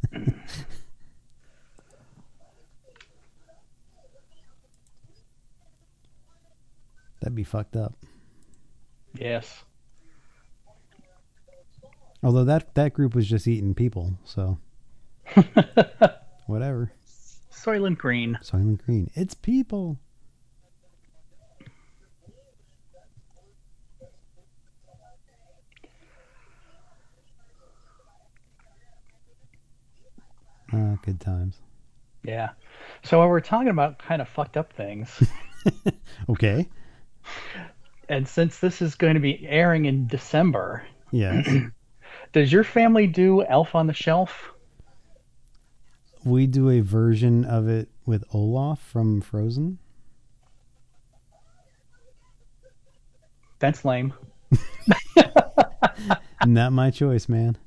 That'd be fucked up. Yes. Although that that group was just eating people, so whatever. Soylent Green. Soylent Green. It's people. Ah, good times. Yeah. So while we're talking about kind of fucked up things, Okay. and since this is going to be airing in December, Yes. does your family do Elf on the Shelf? We do a version of it with Olaf from Frozen. That's lame. Not my choice, man.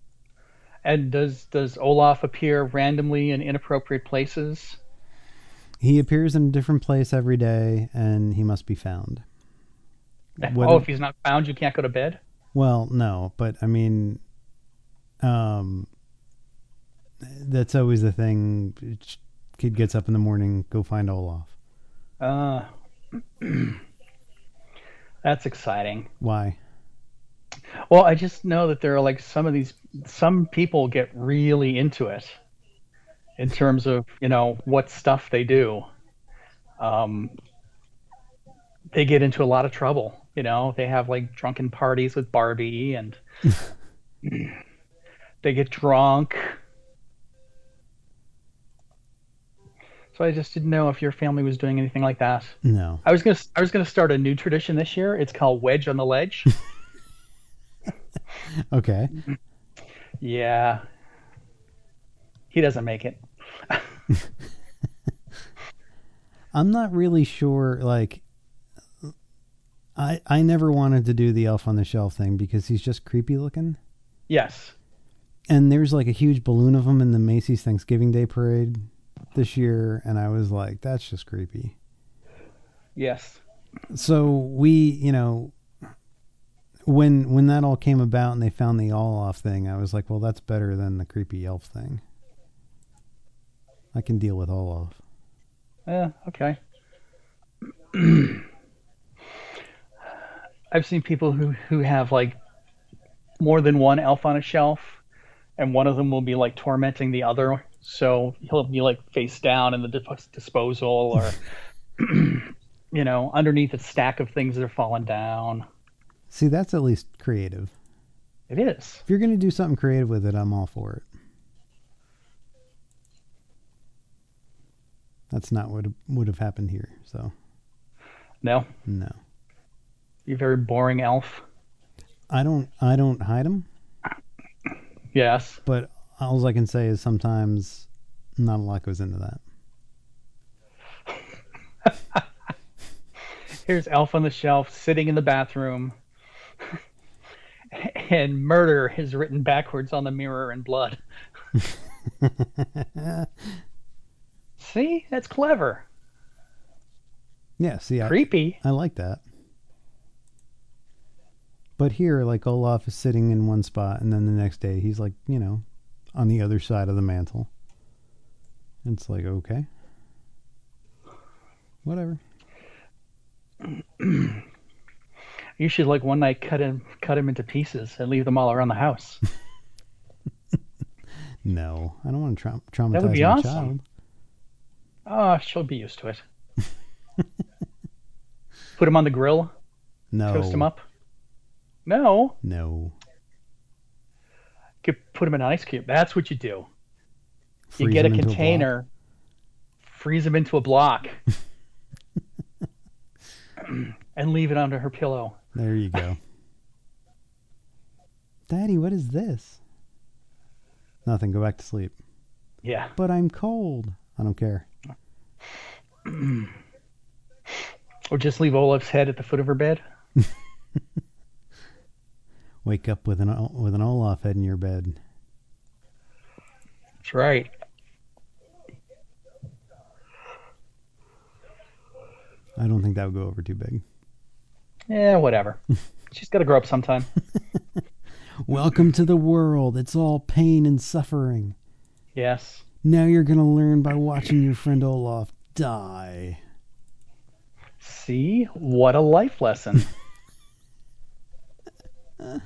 And does does Olaf appear randomly in inappropriate places? He appears in a different place every day, and he must be found. What oh, if- if he's not found, you can't go to bed? Well, no, but I mean, um, that's always the thing. Each kid gets up in the morning, go find Olaf. Uh, that's exciting. Why? Well, I just know that there are like some of these, some people get really into it in terms of, you know, what stuff they do. Um, they get into a lot of trouble. You know, they have like drunken parties with Barbie and they get drunk. So I just didn't know if your family was doing anything like that. No. I was gonna I was gonna start a new tradition this year. It's called Wedge on the Ledge. Okay. Yeah. He doesn't make it. I'm not really sure. Like, I I never wanted to do the Elf on the Shelf thing because he's just creepy looking. Yes. And there's like a huge balloon of him in the Macy's Thanksgiving Day Parade this year, and I was like, that's just creepy. Yes. So we, you know, when when that all came about and they found the Olaf thing, I was like, well, that's better than the creepy elf thing. I can deal with Olaf. Yeah, okay. I've seen people who, who have like more than one elf on a shelf, and one of them will be like tormenting the other. So he'll be like face down in the dis- disposal, or you know, underneath a stack of things that are falling down. See, that's at least creative. It is. If you're going to do something creative with it, I'm all for it. That's not what would have happened here. So, No, no. you're a very boring elf. I don't I don't hide them, Yes. but all I can say is sometimes not a lot goes into that. Here's Elf on the Shelf sitting in the bathroom, and murder is written backwards on the mirror in blood. See? That's clever. Yeah, see, I, Creepy. I like that. But here, like, Olaf is sitting in one spot, and then the next day he's like, you know, on the other side of the mantle. It's like, okay. Whatever. You should like one night cut him cut him into pieces and leave them all around the house. No, I don't want to tra- traumatize That would be my awesome. child. Oh, she'll be used to it. Put him on the grill, No. toast him up. No, No. you could put him in an ice cube. That's what you do. You Freeze get a him into container, freeze him into a block, and leave it under her pillow. There you go. Daddy, what is this? Nothing. Go back to sleep. Yeah. But I'm cold. I don't care. Or just leave Olaf's head at the foot of her bed. Wake up with an O- with an Olaf head in your bed. That's right. I don't think that would go over too big. Yeah, whatever. She's got to grow up sometime. Welcome to the world. It's all pain and suffering. Yes. Now you're going to learn by watching your friend Olaf die. See? What a life lesson. Uh,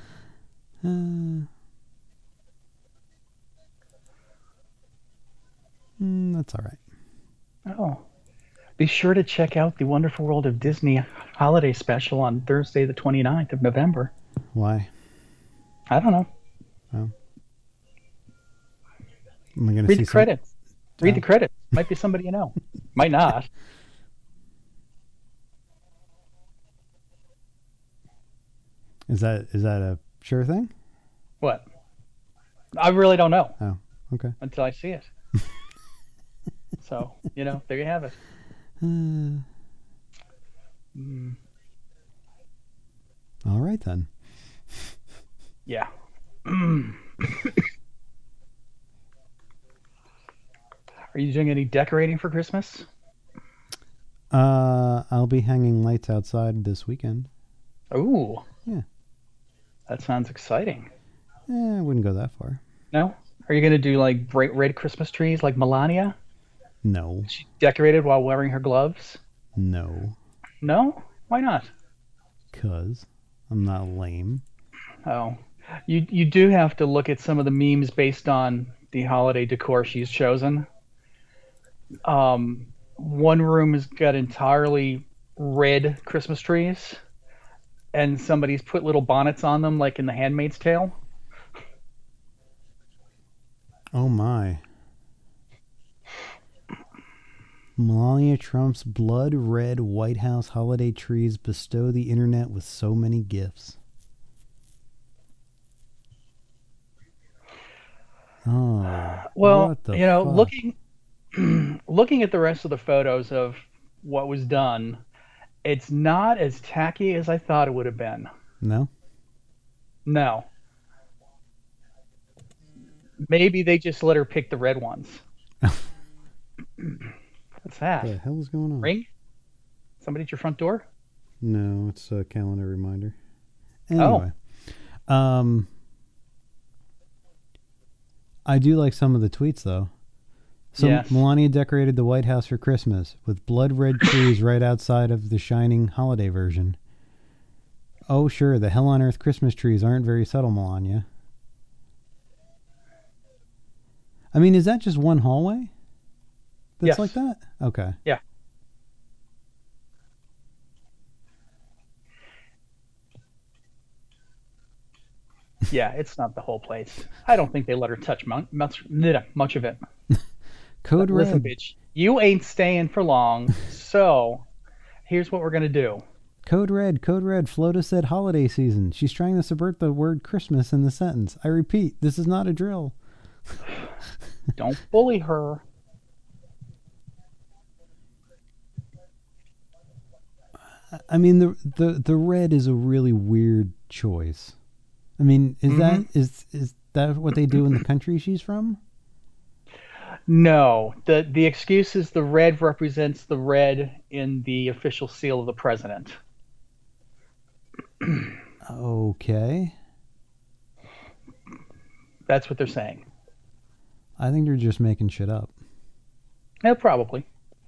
mm, that's all right. Oh. Be sure to check out the Wonderful World of Disney holiday special on Thursday, the twenty-ninth of November. Why? I don't know. Am I going to Read see the credits. Read Oh. the credits. Might be somebody you know. Might not. Some, is that is that a sure thing? What? I really don't know Oh, okay. until I see it. So, you know, there you have it. Uh, Mm, all right then. yeah. Are you doing any decorating for Christmas? Uh, I'll be hanging lights outside this weekend. Ooh. Yeah. That sounds exciting. Eh, I wouldn't go that far. No? Are you going to do like bright red Christmas trees like Melania? No. She decorated while wearing her gloves? No. No? Why not? Cause I'm not lame. Oh. You you do have to look at some of the memes based on the holiday decor she's chosen. Um, one room has got entirely red Christmas trees, and somebody's put little bonnets on them like in The Handmaid's Tale. Oh my. Melania Trump's blood red White House holiday trees bestow the internet with so many gifts. Oh, Well, what the you know, fuck? looking looking at the rest of the photos of what was done, it's not as tacky as I thought it would have been. No? No. Maybe they just let her pick the red ones. What's that? What the hell is going on? Ring? Somebody at your front door? No, it's a calendar reminder. Anyway. Oh. Um, I do like some of the tweets, though. So Yes. Melania decorated the White House for Christmas with blood red trees right outside of the shining holiday version. Oh, sure, the hell on earth Christmas trees aren't very subtle, Melania. I mean, is that just one hallway? That's Yes. like that? Okay. Yeah. Yeah, it's not the whole place. I don't think they let her touch mu- much, much of it. Code But listen, red. bitch, you ain't staying for long, so here's what we're going to do. Code red. Code red. Flota said holiday season. She's trying to subvert the word Christmas in the sentence. I repeat, this is not a drill. Don't bully her. I mean, the the the red is a really weird choice. I mean, is Mhm. that is is that what they do in the country she's from? No, the the excuse is the red represents the red in the official seal of the president. Okay. That's what they're saying. I think they're just making shit up. Yeah, probably.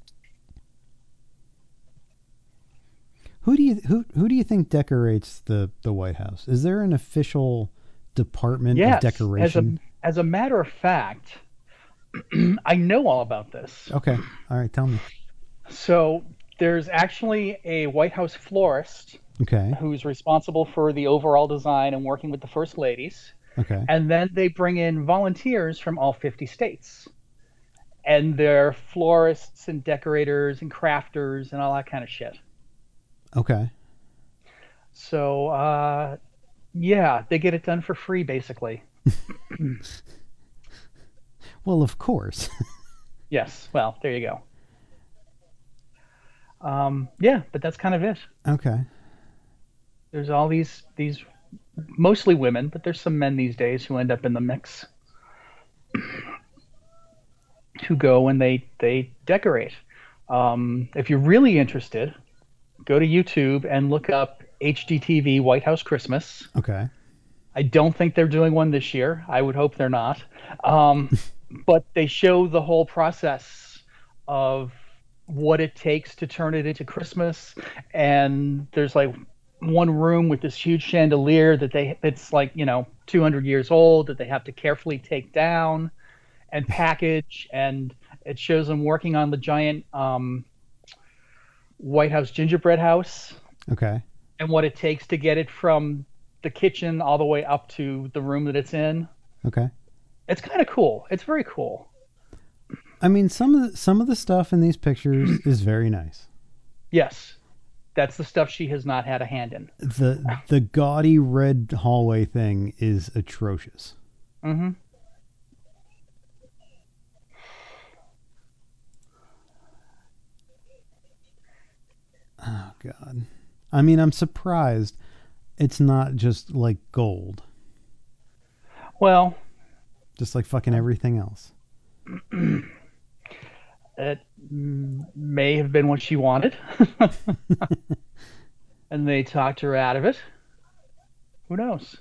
Who do you who who do you think decorates the the White House? Is there an official department Yes. of decoration? As a as a matter of fact, I know all about this. Okay. All right, tell me. So there's actually a White House florist Okay. who's responsible for the overall design and working with the first ladies. Okay. And then they bring in volunteers from all fifty states. And they're florists and decorators and crafters and all that kind of shit. Okay. So, uh, yeah, they get it done for free, basically. Well, of course. Yes, well, there you go. Um, yeah, but that's kind of it. Okay. There's all these these mostly women, but there's some men these days who end up in the mix, who go and they they decorate. Um, if you're really interested, go to YouTube and look up H G T V White House Christmas. Okay. I don't think they're doing one this year. I would hope they're not. Um, but they show the whole process of what it takes to turn it into Christmas. And there's like one room with this huge chandelier that they it's like, you know, two hundred years old that they have to carefully take down and package. And it shows them working on the giant um, White House gingerbread house Okay. and what it takes to get it from the kitchen all the way up to the room that it's in. Okay. It's kind of cool. It's very cool. I mean, some of the, some of the stuff in these pictures is very nice. Yes. That's the stuff she has not had a hand in. The the gaudy red hallway thing is atrocious. Mm-hmm. Oh God. I mean, I'm surprised it's not just like gold, Well, just like fucking everything else. It mm, may have been what she wanted, and they talked her out of it. Who knows?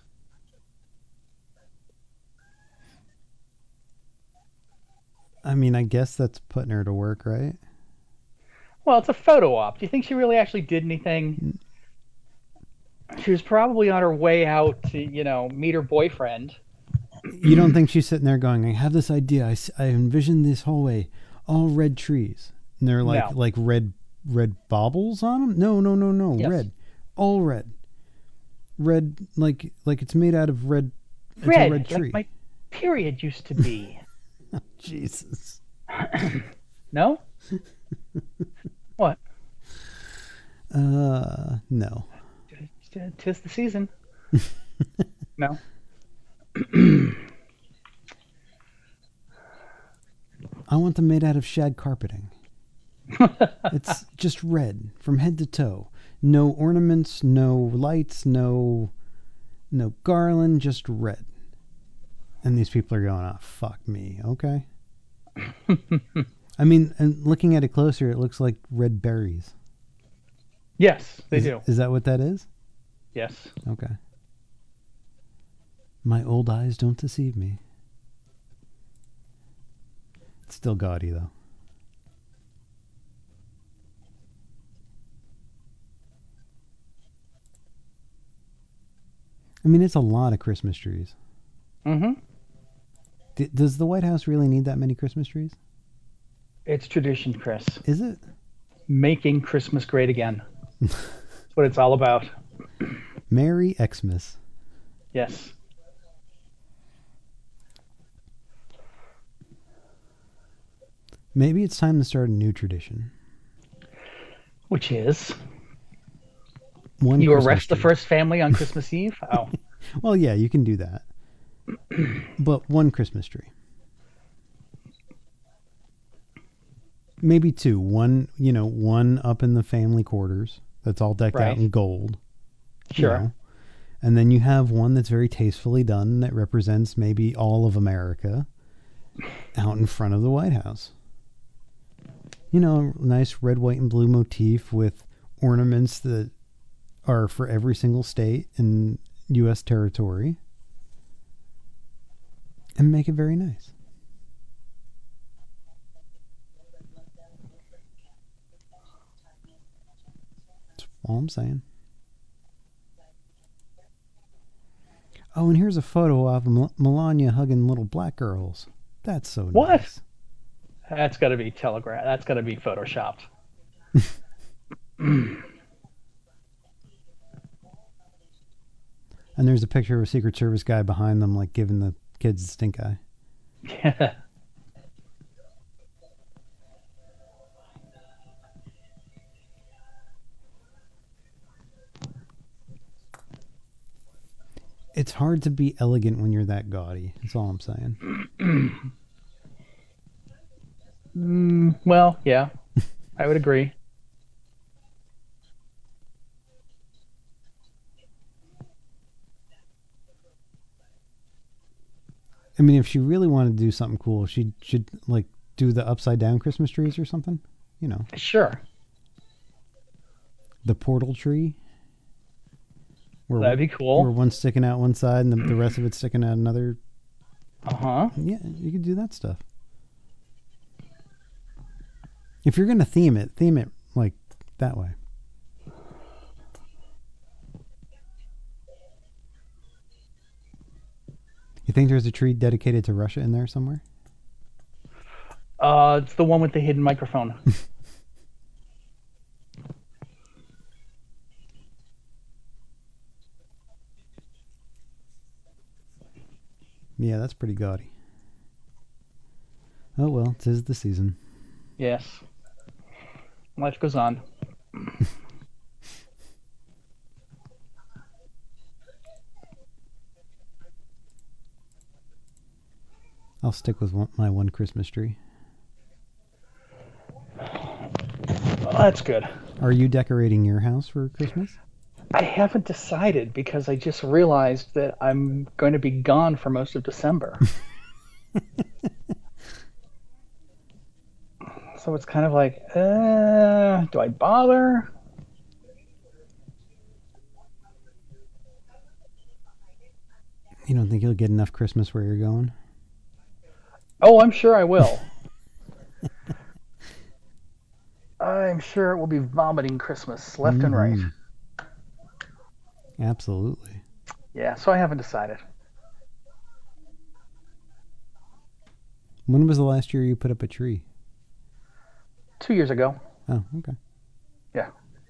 I mean, I guess that's putting her to work, right? Well, it's a photo op. Do you think she really actually did anything? She was probably on her way out to, you know, meet her boyfriend. You don't think she's sitting there going, I have this idea. I, s- I envision this hallway, all red trees. And they're like No. like red red baubles on them? No, no, no, no. Yes. Red. All red. Red, like like it's made out of red. It's Red, a red tree. like my period used to be. Jesus. No? What? Uh, no. Tis the season. No? I want them made out of shag carpeting. It's just red from head to toe. No ornaments, no lights, no no garland, just red. And these people are going, oh, fuck me. Okay. I mean, and looking at it closer, it looks like red berries. Yes, they is, do. Is that what that is? Yes. Okay. My old eyes don't deceive me. It's still gaudy, though. I mean, it's a lot of Christmas trees. Mm-hmm. D- does the White House really need that many Christmas trees? It's tradition, Chris. Is it? Making Christmas great again. That's what it's all about. Merry Xmas. Yes. Maybe it's time to start a new tradition. Which is One you Christmas arrest the tree. first family on Christmas Eve? Oh. Well, yeah, you can do that. But one Christmas tree. Maybe two. One, you know, one up in the family quarters that's all decked Right. out in gold. you Sure. know. And then you have one that's very tastefully done that represents maybe all of America out in front of the White House. You know, a nice red, white, and blue motif with ornaments that are for every single state in U S territory. And make it very nice. That's all I'm saying. Oh, and here's a photo of Mel- Melania hugging little black girls. That's so What? nice. That's got to be telegraph. That's got to be photoshopped. And there's a picture of a Secret Service guy behind them, like giving the kids the stink eye. Yeah. It's hard to be elegant when you're that gaudy. That's all I'm saying. Mm, well, yeah, I would agree. I mean, if she really wanted to do something cool, she should like do the upside down Christmas trees or something. You know, Sure, the portal tree. Where, that'd be where cool. one's sticking out one side and the, the rest of it's sticking out another. Uh huh. Yeah, you could do that stuff. If you're gonna theme it, theme it like that way. You think there's a tree dedicated to Russia in there somewhere? Uh, it's the one with the hidden microphone. Yeah, that's pretty gaudy. Oh well, 'tis the season. Yes. Life goes on. I'll stick with one, my one Christmas tree. Well, that's good. Are you decorating your house for Christmas? I haven't decided because I just realized that I'm going to be gone for most of December. So it's kind of like, uh, do I bother? You don't think you'll get enough Christmas where you're going? Oh, I'm sure I will. I'm sure it will be vomiting Christmas left and right. Mhm. Absolutely. Yeah, so I haven't decided. When was the last year you put up a tree? Two years ago. Oh, okay. Yeah.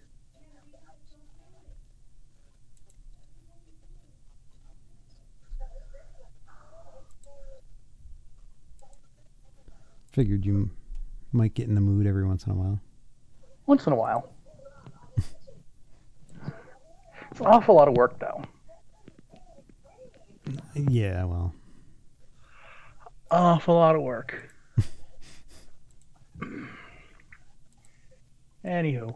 Figured you m- might get in the mood every once in a while. Once in a while. It's an awful lot of work, though. Yeah, well. Awful lot of work. Anywho.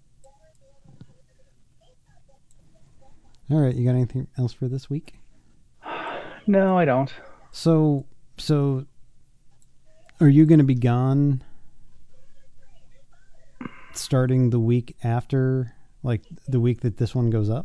All right, you got anything else for this week? No, I don't. So, so are you going to be gone starting the week after, like the week that this one goes up?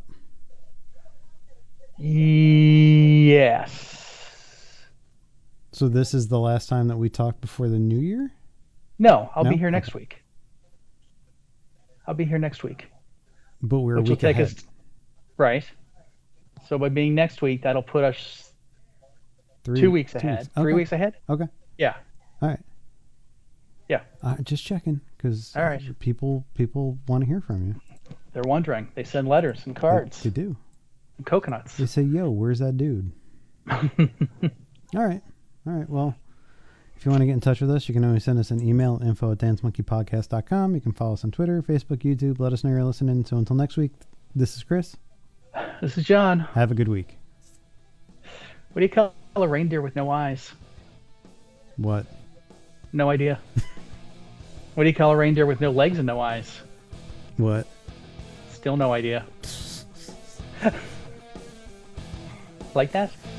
Yes. So this is the last time that we talk before the new year? No, I'll No? be here next Okay. week. I'll be here next week. But we're Which a will week take ahead. us right. So by being next week, that'll put us Three, two weeks two ahead. Three Okay. weeks ahead? Okay. Yeah. All right. Yeah. Uh, just checking because All right. people people want to hear from you. They're wondering. They send letters and They- cards They do. and coconuts. They say, "Yo, where's that dude?" All right. All right. Well, if you want to get in touch with us, you can always send us an email, info at dance monkey podcast dot com. You can follow us on Twitter, Facebook, YouTube. Let us know you're listening. So until next week, this is Chris. This is John. Have a good week. What do you call a reindeer with no eyes? What? No idea. What do you call a reindeer with no legs and no eyes? What? Still no idea. Like that?